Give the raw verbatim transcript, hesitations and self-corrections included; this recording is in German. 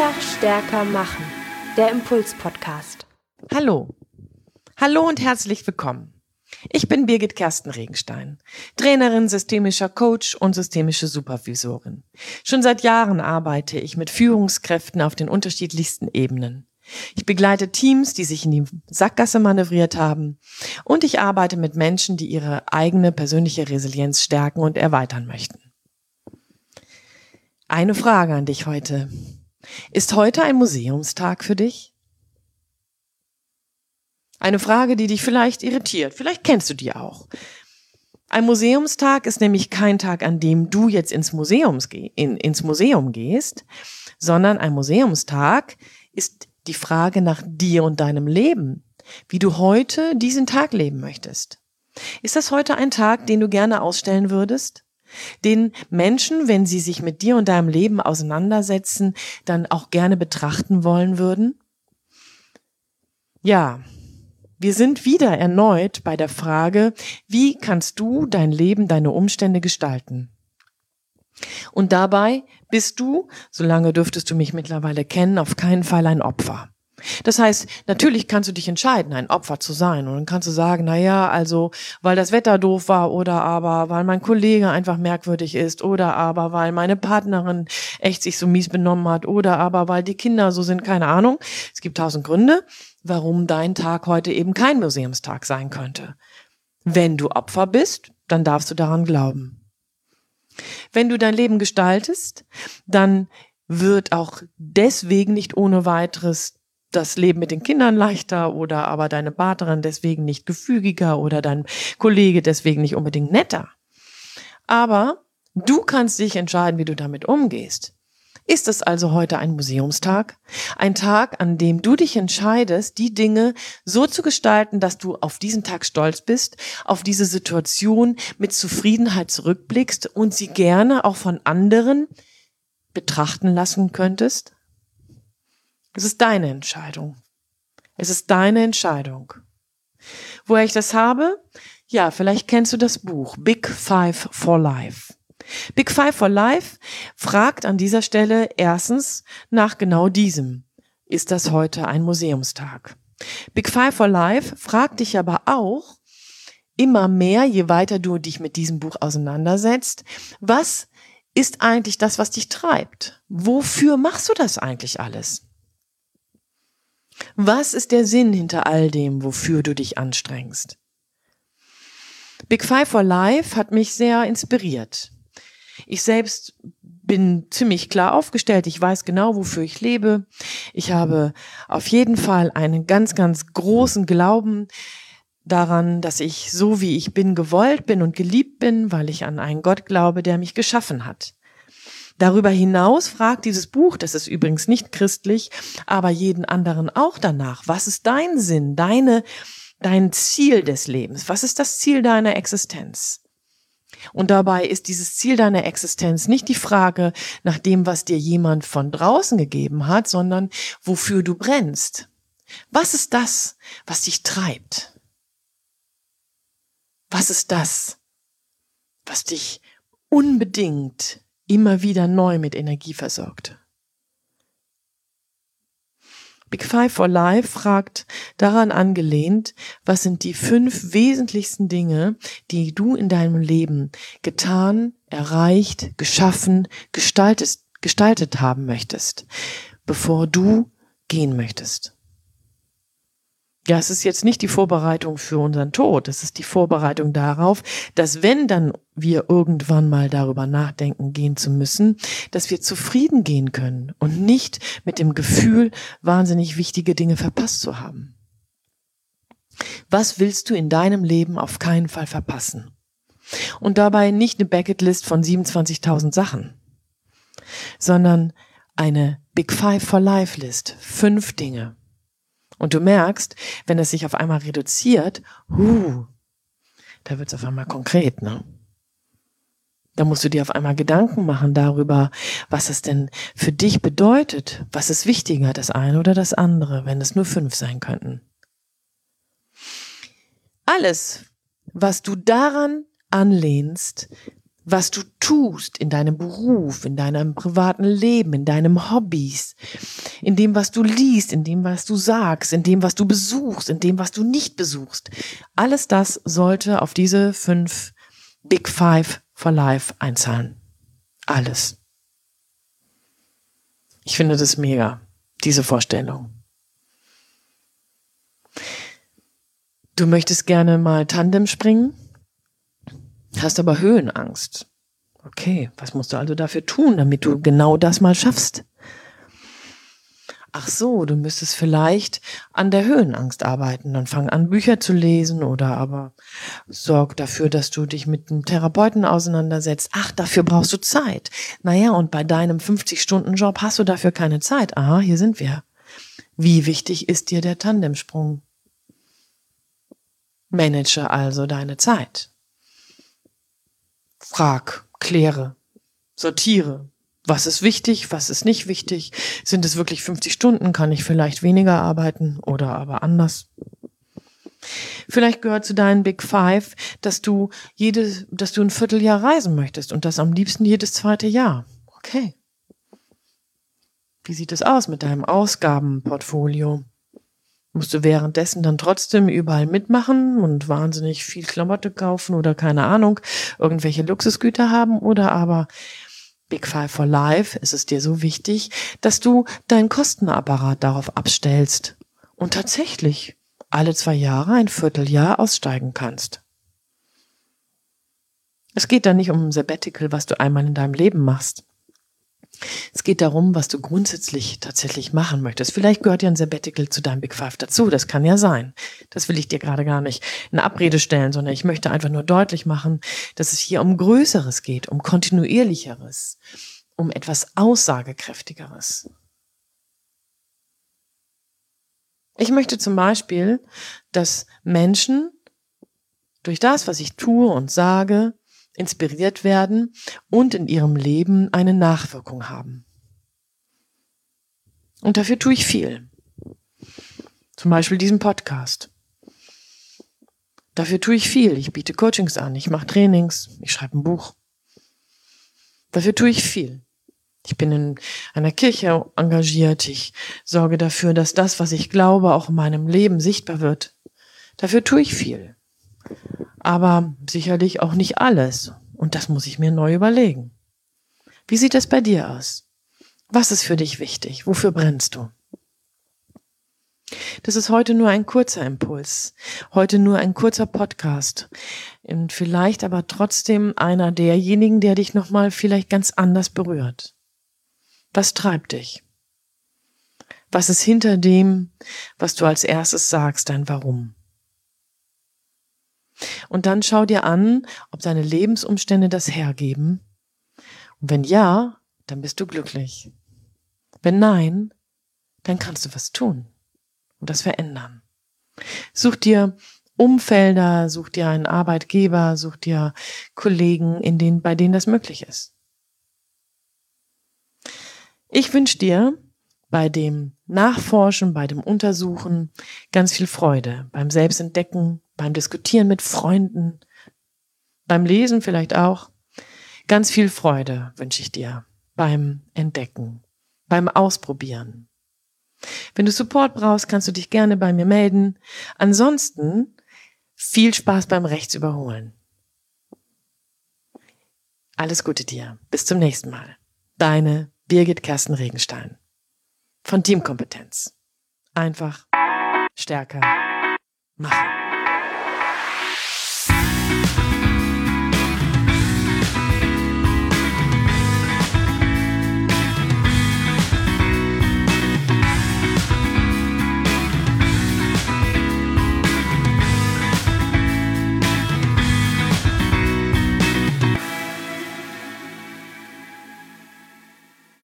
Einfach stärker machen. Der Impuls-Podcast. Hallo. Hallo und herzlich willkommen. Ich bin Birgit Kersten Regenstein, Trainerin, systemischer Coach und systemische Supervisorin. Schon seit Jahren arbeite ich mit Führungskräften auf den unterschiedlichsten Ebenen. Ich begleite Teams, die sich in die Sackgasse manövriert haben, und ich arbeite mit Menschen, die ihre eigene persönliche Resilienz stärken und erweitern möchten. Eine Frage an dich heute. Ist heute ein Museumstag für dich? Eine Frage, die dich vielleicht irritiert. Vielleicht kennst du die auch. Ein Museumstag ist nämlich kein Tag, an dem du jetzt ins, Museums geh, in, ins Museum gehst, sondern ein Museumstag ist die Frage nach dir und deinem Leben, wie du heute diesen Tag leben möchtest. Ist das heute ein Tag, den du gerne ausstellen würdest? Den Menschen, wenn sie sich mit dir und deinem Leben auseinandersetzen, dann auch gerne betrachten wollen würden? Ja, wir sind wieder erneut bei der Frage, wie kannst du dein Leben, deine Umstände gestalten? Und dabei bist du, solange dürftest du mich mittlerweile kennen, auf keinen Fall ein Opfer. Das heißt, natürlich kannst du dich entscheiden, ein Opfer zu sein. Und dann kannst du sagen, na ja, also, weil das Wetter doof war oder aber, weil mein Kollege einfach merkwürdig ist oder aber, weil meine Partnerin echt sich so mies benommen hat oder aber, weil die Kinder so sind, keine Ahnung. Es gibt tausend Gründe, warum dein Tag heute eben kein Museumstag sein könnte. Wenn du Opfer bist, dann darfst du daran glauben. Wenn du dein Leben gestaltest, dann wird auch deswegen nicht ohne weiteres das Leben mit den Kindern leichter oder aber deine Partnerin deswegen nicht gefügiger oder dein Kollege deswegen nicht unbedingt netter. Aber du kannst dich entscheiden, wie du damit umgehst. Ist es also heute ein Museumstag? Ein Tag, an dem du dich entscheidest, die Dinge so zu gestalten, dass du auf diesen Tag stolz bist, auf diese Situation mit Zufriedenheit zurückblickst und sie gerne auch von anderen betrachten lassen könntest? Es ist deine Entscheidung. Es ist deine Entscheidung. Woher ich das habe? Ja, vielleicht kennst du das Buch Big Five for Life. Big Five for Life fragt an dieser Stelle erstens nach genau diesem. Ist das heute ein Museumstag? Big Five for Life fragt dich aber auch immer mehr, je weiter du dich mit diesem Buch auseinandersetzt, was ist eigentlich das, was dich treibt? Wofür machst du das eigentlich alles? Was ist der Sinn hinter all dem, wofür du dich anstrengst? Big Five for Life hat mich sehr inspiriert. Ich selbst bin ziemlich klar aufgestellt. Ich weiß genau, wofür ich lebe. Ich habe auf jeden Fall einen ganz, ganz großen Glauben daran, dass ich so wie ich bin gewollt bin und geliebt bin, weil ich an einen Gott glaube, der mich geschaffen hat. Darüber hinaus fragt dieses Buch, das ist übrigens nicht christlich, aber jeden anderen auch danach, was ist dein Sinn, deine, dein Ziel des Lebens? Was ist das Ziel deiner Existenz? Und dabei ist dieses Ziel deiner Existenz nicht die Frage nach dem, was dir jemand von draußen gegeben hat, sondern wofür du brennst. Was ist das, was dich treibt? Was ist das, was dich unbedingt immer wieder neu mit Energie versorgt? Big Five for Life fragt daran angelehnt, was sind die fünf wesentlichsten Dinge, die du in deinem Leben getan, erreicht, geschaffen, gestaltet, gestaltet haben möchtest, bevor du gehen möchtest. Ja, es ist jetzt nicht die Vorbereitung für unseren Tod, es ist die Vorbereitung darauf, dass wenn dann wir irgendwann mal darüber nachdenken gehen zu müssen, dass wir zufrieden gehen können und nicht mit dem Gefühl, wahnsinnig wichtige Dinge verpasst zu haben. Was willst du in deinem Leben auf keinen Fall verpassen? Und dabei nicht eine Bucketlist von siebenundzwanzigtausend Sachen, sondern eine Big Five for Life List, fünf Dinge. Und du merkst, wenn es sich auf einmal reduziert, huh, da wird es auf einmal konkret, ne? Da musst du dir auf einmal Gedanken machen darüber, was es denn für dich bedeutet. Was ist wichtiger, das eine oder das andere, wenn es nur fünf sein könnten? Alles, was du daran anlehnst, was du tust in deinem Beruf, in deinem privaten Leben, in deinen Hobbys, in dem, was du liest, in dem, was du sagst, in dem, was du besuchst, in dem, was du nicht besuchst. Alles das sollte auf diese fünf Big Five for Life einzahlen. Alles. Ich finde das mega, diese Vorstellung. Du möchtest gerne mal Tandem springen? Hast aber Höhenangst. Okay, was musst du also dafür tun, damit du genau das mal schaffst? Ach so, du müsstest vielleicht an der Höhenangst arbeiten. Dann fang an, Bücher zu lesen oder aber sorg dafür, dass du dich mit einem Therapeuten auseinandersetzt. Ach, dafür brauchst du Zeit. Naja, und bei deinem fünfzig-Stunden-Job hast du dafür keine Zeit. Aha, hier sind wir. Wie wichtig ist dir der Tandemsprung? Manage also deine Zeit. Frag, kläre, sortiere. Was ist wichtig, was ist nicht wichtig? Sind es wirklich fünfzig Stunden? Kann ich vielleicht weniger arbeiten oder aber anders? Vielleicht gehört zu deinen Big Five, dass du jedes, dass du ein Vierteljahr reisen möchtest und das am liebsten jedes zweite Jahr. Okay. Wie sieht es aus mit deinem Ausgabenportfolio? Musst du währenddessen dann trotzdem überall mitmachen und wahnsinnig viel Klamotte kaufen oder keine Ahnung, irgendwelche Luxusgüter haben oder aber Big Five for Life ist es dir so wichtig, dass du deinen Kostenapparat darauf abstellst und tatsächlich alle zwei Jahre ein Vierteljahr aussteigen kannst. Es geht da nicht um ein Sabbatical, was du einmal in deinem Leben machst. Es geht darum, was du grundsätzlich tatsächlich machen möchtest. Vielleicht gehört ja ein Sabbatical zu deinem Big Five dazu. Das kann ja sein. Das will ich dir gerade gar nicht in Abrede stellen, sondern ich möchte einfach nur deutlich machen, dass es hier um Größeres geht, um Kontinuierlicheres, um etwas Aussagekräftigeres. Ich möchte zum Beispiel, dass Menschen durch das, was ich tue und sage, inspiriert werden und in ihrem Leben eine Nachwirkung haben. Und dafür tue ich viel. Zum Beispiel diesen Podcast. Dafür tue ich viel. Ich biete Coachings an, ich mache Trainings, ich schreibe ein Buch. Dafür tue ich viel. Ich bin in einer Kirche engagiert. Ich sorge dafür, dass das, was ich glaube, auch in meinem Leben sichtbar wird. Dafür tue ich viel. Aber sicherlich auch nicht alles. Und das muss ich mir neu überlegen. Wie sieht es bei dir aus? Was ist für dich wichtig? Wofür brennst du? Das ist heute nur ein kurzer Impuls. Heute nur ein kurzer Podcast. Und vielleicht aber trotzdem einer derjenigen, der dich nochmal vielleicht ganz anders berührt. Was treibt dich? Was ist hinter dem, was du als erstes sagst, dein Warum? Und dann schau dir an, ob deine Lebensumstände das hergeben. Und wenn ja, dann bist du glücklich. Wenn nein, dann kannst du was tun und das verändern. Such dir Umfelder, such dir einen Arbeitgeber, such dir Kollegen, in denen, bei denen das möglich ist. Ich wünsche dir bei dem Nachforschen, bei dem Untersuchen ganz viel Freude, beim Selbstentdecken, beim Diskutieren mit Freunden, beim Lesen vielleicht auch. Ganz viel Freude wünsche ich dir beim Entdecken, beim Ausprobieren. Wenn du Support brauchst, kannst du dich gerne bei mir melden. Ansonsten viel Spaß beim Rechtsüberholen. Alles Gute dir. Bis zum nächsten Mal. Deine Birgit Kersten Regenstein von Teamkompetenz. Einfach stärker machen.